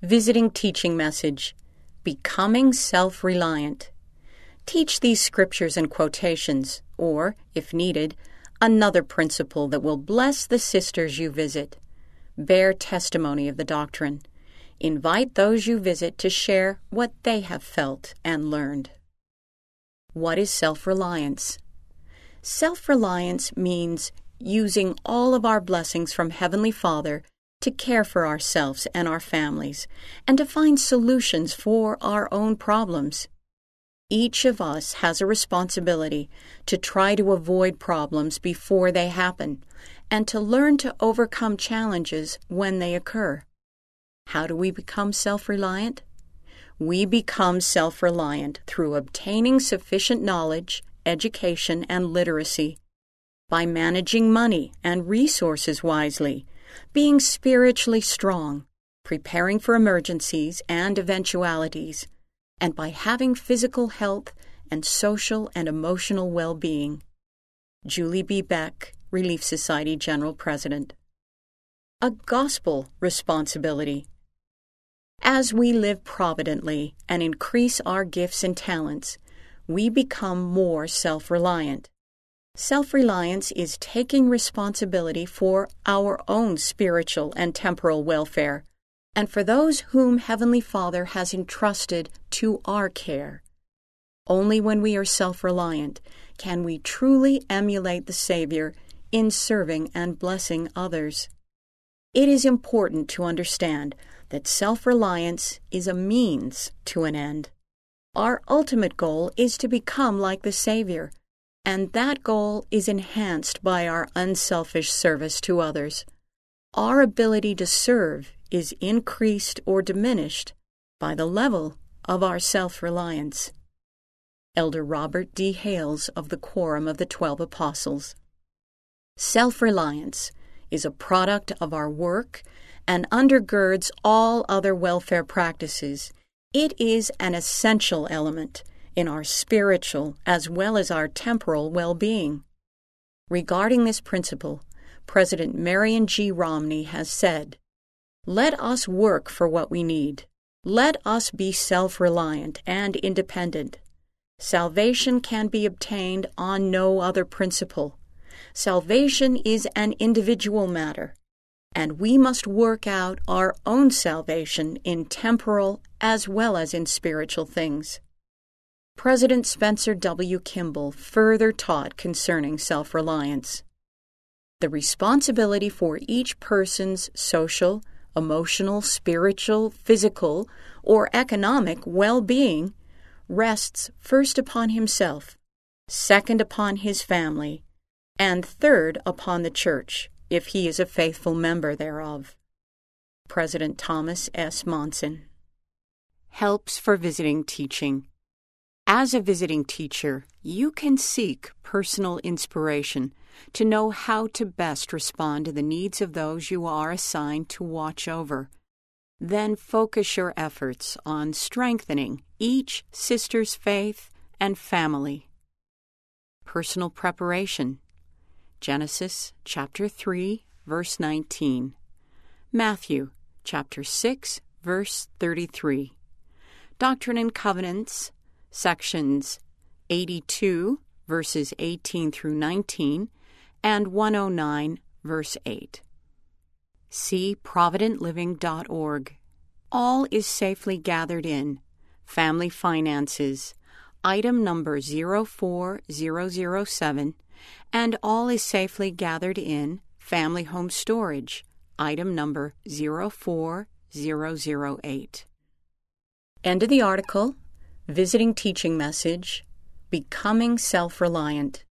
Visiting teaching message, Becoming Self-Reliant. Teach these scriptures and quotations, or, if needed, another principle that will bless the sisters you visit. Bear testimony of the doctrine. Invite those you visit to share what they have felt and learned. What is self-reliance? Self-reliance means using all of our blessings from Heavenly Father to care for ourselves and our families, and to find solutions for our own problems. Each of us has a responsibility to try to avoid problems before they happen, and to learn to overcome challenges when they occur. How do we become self-reliant? We become self-reliant through obtaining sufficient knowledge, education, and literacy, by managing money and resources wisely, being spiritually strong, preparing for emergencies and eventualities, and by having physical health and social and emotional well-being. Julie B. Beck, Relief Society General President. A gospel responsibility. As we live providently and increase our gifts and talents, we become more self-reliant. Self-reliance is taking responsibility for our own spiritual and temporal welfare, and for those whom Heavenly Father has entrusted to our care. Only when we are self-reliant can we truly emulate the Savior in serving and blessing others. It is important to understand that self-reliance is a means to an end. Our ultimate goal is to become like the Savior, and that goal is enhanced by our unselfish service to others. Our ability to serve is increased or diminished by the level of our self-reliance. Elder Robert D. Hales of the Quorum of the 12 Apostles. Self-reliance is a product of our work and undergirds all other welfare practices. It is an essential element in our spiritual as well as our temporal well-being. Regarding this principle, President Marion G. Romney has said, "Let us work for what we need. Let us be self-reliant and independent. Salvation can be obtained on no other principle. Salvation is an individual matter, and we must work out our own salvation in temporal as well as in spiritual things." President Spencer W. Kimball further taught concerning self-reliance. The responsibility for each person's social, emotional, spiritual, physical, or economic well-being rests first upon himself, second upon his family, and third upon the church, if he is a faithful member thereof. President Thomas S. Monson. Helps for visiting teaching. As a visiting teacher, you can seek personal inspiration to know how to best respond to the needs of those you are assigned to watch over. Then focus your efforts on strengthening each sister's faith and family. Personal preparation. Genesis chapter 3, verse 19. Matthew chapter 6, verse 33. Doctrine and Covenants, sections 82, verses 18 through 19, and 109, verse 8. See providentliving.org. All is safely gathered in. Family finances, item number 04007, and all is safely gathered in. Family home storage, item number 04008. End of the article. Visiting teaching message, Becoming Self-Reliant.